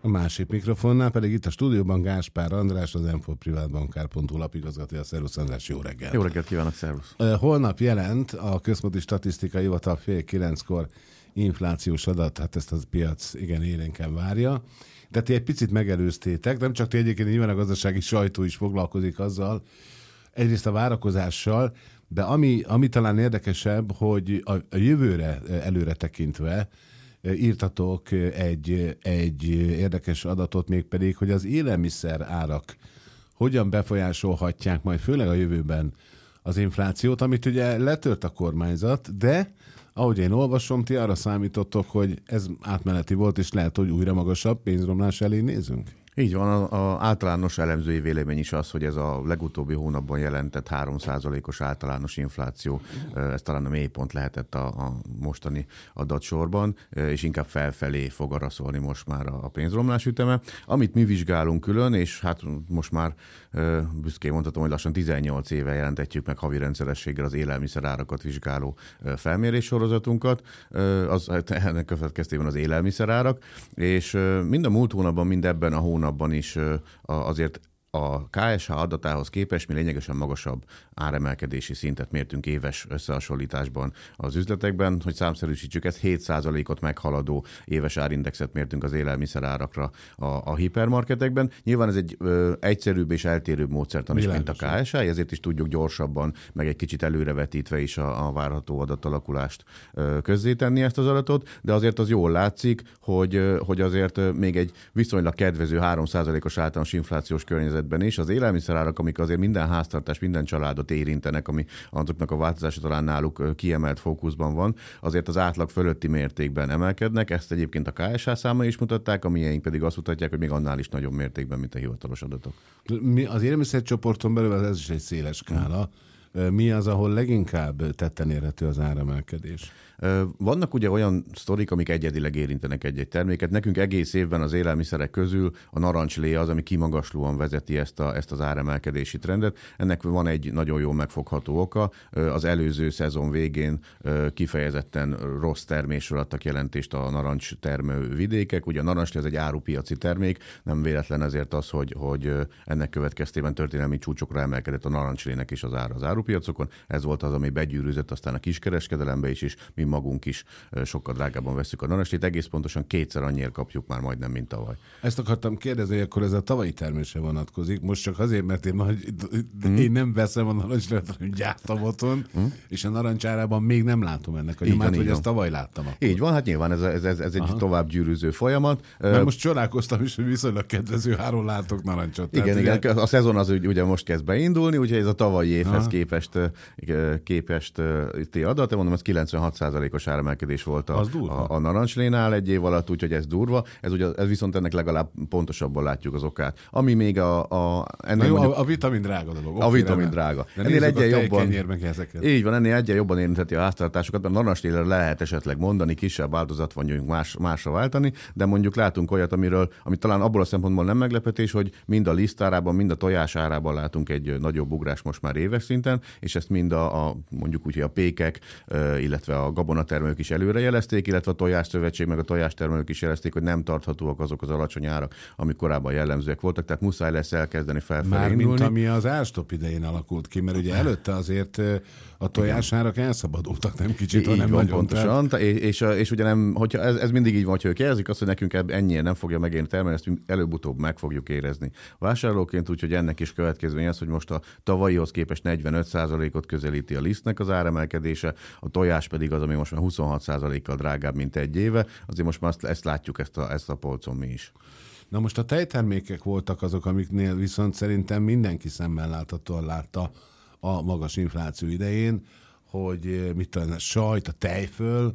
A másik mikrofonnál pedig itt a stúdióban Gáspár András, az m4privatbankár.hu lapigazgatója. Szervusz András, jó reggelt! Jó reggelt kívánok, szervusz! Holnap jelent a Központi Statisztikai Hivatal 8:30 inflációs adat, hát ezt a piac igen élénken várja. De ti egy picit megelőztétek, nem csak ti egyébként, nyilván a gazdasági sajtó is foglalkozik azzal, egyrészt a várakozással, de ami talán érdekesebb, hogy a jövőre előre tekintve írtatok egy érdekes adatot, mégpedig, hogy az élelmiszer árak hogyan befolyásolhatják majd főleg a jövőben az inflációt, amit ugye letört a kormányzat, de ahogy én olvasom, ti arra számítottok, hogy ez átmeneti volt, és lehet, hogy újra magasabb pénzromlás elé nézünk? Így van, az általános elemzői vélemény is az, hogy ez a legutóbbi hónapban jelentett 3%-os általános infláció, ez talán a mélypont lehetett a mostani adatsorban, és inkább felfelé fog araszolni most már a pénzromlás üteme. Amit mi vizsgálunk külön, és hát most már büszkén mondhatom, hogy lassan 18 éve jelentetjük meg havi rendszerességgel az élelmiszerárakat vizsgáló felmérés-sorozatunkat, ennek következtében az élelmiszerárak, és mind a múlt hónapban, mind ebben a hónapban is azért a KSH adatához képest mi lényegesen magasabb áremelkedési szintet mértünk éves összehasonlításban az üzletekben, hogy számszerűsítsük, ez 7%-ot meghaladó éves árindexet mértünk az élelmiszerárakra a hipermarketekben. Nyilván ez egy egyszerűbb és eltérőbb módszertan is, mint a KSH, ezért is tudjuk gyorsabban, meg egy kicsit előrevetítve is a várható adatalakulást közzétenni ezt az adatot, de azért az jól látszik, hogy azért még egy viszonylag kedvező 3%-os általános inflációs környezetben is az élelmiszerárak, amik azért minden háztartás, minden családot érintenek, ami azoknak a változása talán náluk kiemelt fókuszban van, azért az átlag fölötti mértékben emelkednek. Ezt egyébként a KSH számai is mutatták, a miénk pedig azt mutatják, hogy még annál is nagyobb mértékben, mint a hivatalos adatok. Az élelmiszercsoporton belül ez is egy széles skála. Mi az, ahol leginkább tetten érhető az áremelkedés? Vannak ugye olyan sztorik, amik egyedileg érintenek egy-egy terméket. Nekünk egész évben az élelmiszerek közül a narancslé az, ami kimagaslóan vezeti ezt az áremelkedési trendet. Ennek van egy nagyon jól megfogható oka. Az előző szezon végén kifejezetten rossz termésről adtak jelentést a narancs termő vidékek. Ugye a narancslé ez egy árupiaci termék, nem véletlen ezért az, hogy ennek következtében történelmi csúcsokra emelkedett a narancslének is az ára az árupiacokon. Ez volt az, ami begyűrűzött aztán a kiskereskedelembe is mi magunk is sokkal drágában veszük a narancslét, egész pontosan kétszer annyira kapjuk már majdnem, mint tavaly. Ezt akartam kérdezni, hogy akkor ez a tavalyi termésre vonatkozik. Most csak azért, mert én nem veszem a narancslét, hanem gyártam otthon, és a narancssárában még nem látom ennek a nyomát, hogy ezt tavaly láttam. Akkor. Így van, hát nyilván ez egy tovább gyűrűző folyamat. Mert most csodálkoztam is, hogy viszonylag kedvező áron látok narancsot. Igen, a szezon az ugye most kezd beindulni, úgyhogy ez a tavalyi évhez képest adat, mondom, ez 96%-os áremelkedés volt a narancslénál egy év alatt, úgyhogy ez durva. Ez viszont ennek legalább pontosabban látjuk az okát. Ami még a vitamin drága dolog. A vitamin drága. Ennél egyen jobban. Így van, ennél egyen jobban érintheti a háztartásokat, mert a narancslére lehet esetleg mondani, kisebb áldozat van másra váltani, de mondjuk látunk olyat, ami talán abból a szempontból nem meglepetés, hogy mind a lisztárában, mind a tojás árában látunk egy nagyobb ugrás most már éves szinten, és ezt mind mondjuk úgy, a pékek, illetve a gabonatermelők is előrejelezték, illetve a tojásszövetség meg a tojástermelők is jelezték, hogy nem tarthatóak azok az alacsony árak, amik korábban jellemzőek voltak, tehát muszáj lesz elkezdeni felfelé indulni. Mint ami az árstop idején alakult ki, mert ugye előtte azért a tojásárak elszabadultak, nem kicsit, hanem van, nagyon. Pontosan, és ugye nem, hogyha ez mindig így van, hogyha ők jelzik azt, hogy nekünk ennyire nem fogja megérni termelni, ezt előbb-utóbb meg fogjuk érezni vásárlóként, úgyhogy ennek is következmény az, hogy most a tavalyihoz képest 45%-ot közelíti a lisztnek az áremelkedése, a tojás pedig az, ami most már 26%-kal drágább, mint egy éve, azért most már ezt látjuk ezt a polcon mi is. Na most a tejtermékek voltak azok, amiknél viszont szerintem mindenki szemmel láthatóan látta a magas infláció idején, hogy mit talán a sajt, a tejföl,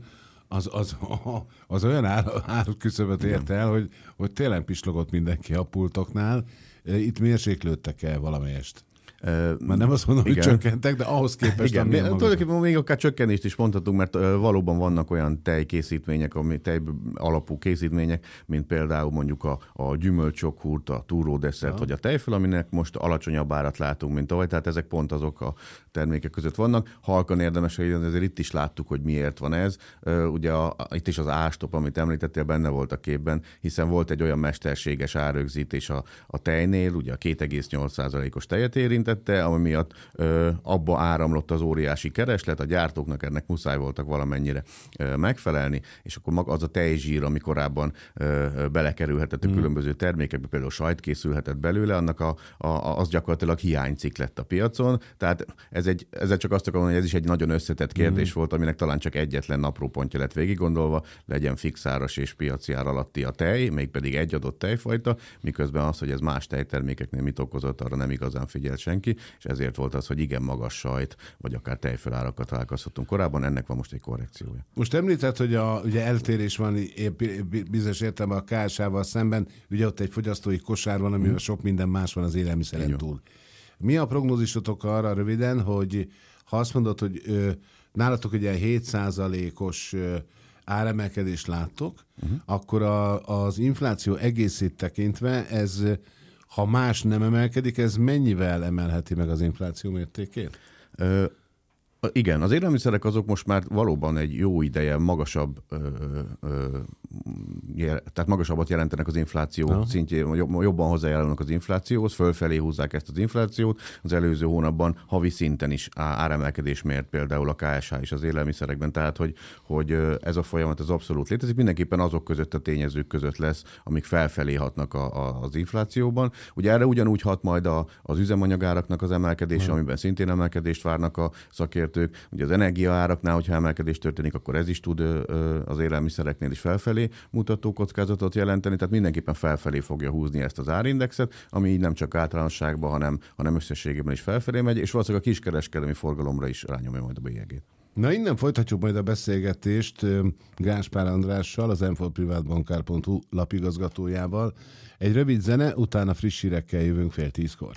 az olyan áruküszöböt ért el, hogy tényleg pislogott mindenki a pultoknál. Itt mérséklődtek el valamelyest? Már nem azt mondom, hogy csökkentek, de ahhoz képest... Igen, tulajdonképpen még akár csökkenést is mondhatunk, mert valóban vannak olyan tejkészítmények, tej alapú készítmények, mint például mondjuk a gyümölcsjoghurt, a túródesszert, vagy a tejföl, aminek most alacsonyabb árat látunk, mint tavaly, tehát ezek pont azok a termékek között vannak. Halkan érdemes, hogy ezért itt is láttuk, hogy miért van ez. Ugye itt is az ástop, amit említettél, benne volt a képben, hiszen volt egy olyan mesterséges árrögzítés a tejnél, ugye a 2,8%-os tejet érintette, ami miatt abba áramlott az óriási kereslet, a gyártóknak ennek muszáj voltak valamennyire megfelelni, és akkor az a tejzsír, ami korábban belekerülhetett a különböző termékekbe, például sajt készülhetett belőle, annak az gyakorlatilag hiánycikk lett a piacon, tehát ezzel csak azt akarom, hogy ez is egy nagyon összetett kérdés volt, aminek talán csak egyetlen naprópontja lett végiggondolva, legyen fixáras és piaci ár alatti a tej, mégpedig egy adott tejfajta, miközben az, hogy ez más tejtermékeknél mit okozott, arra nem igazán figyelt senki, és ezért volt az, hogy igen magas sajt, vagy akár tejfölárakat találkozhatunk korábban, ennek van most egy korrekciója. Most említett, hogy ugye eltérés van bizonyos értelemben a KSH-val szemben, ugye ott egy fogyasztói kosár van, amiben sok minden más van az élelmiszeren túl. Mi a prognózisotok arra röviden, hogy ha azt mondod, hogy nálatok ugye 7%-os áremelkedést láttok, akkor az infláció egészét tekintve ez, ha más nem emelkedik, ez mennyivel emelheti meg az infláció mértékét? Igen, az élelmiszerek azok most már valóban egy jó ideje tehát magasabbat jelentenek az infláció szintjén, jobban hozzájárulnak az inflációhoz, fölfelé húzzák ezt az inflációt. Az előző hónapban havi szinten is áremelkedés mért például a KSH is az élelmiszerekben, tehát hogy ez a folyamat az abszolút létezik. Mindenképpen azok között a tényezők között lesz, amik felfelé hatnak az inflációban. Ugye erre ugyanúgy hat majd az üzemanyagáraknak az emelkedése, amiben szintén emelkedést várnak a szakértők. Ugye az energiaáraknál, hogyha emelkedés történik, akkor ez is tud az élelmiszereknél is felfelé mutató kockázatot jelenteni, tehát mindenképpen felfelé fogja húzni ezt az árindexet, ami így nem csak általánosságban, hanem összességében is felfelé megy, és valószínűleg a kiskereskedelmi forgalomra is rányomja majd a bélyegét. Na innen folytatjuk majd a beszélgetést Gáspár Andrással, az m4privatbankár.hu lapigazgatójával. Egy rövid zene, utána friss hírekkel jövünk 9:30.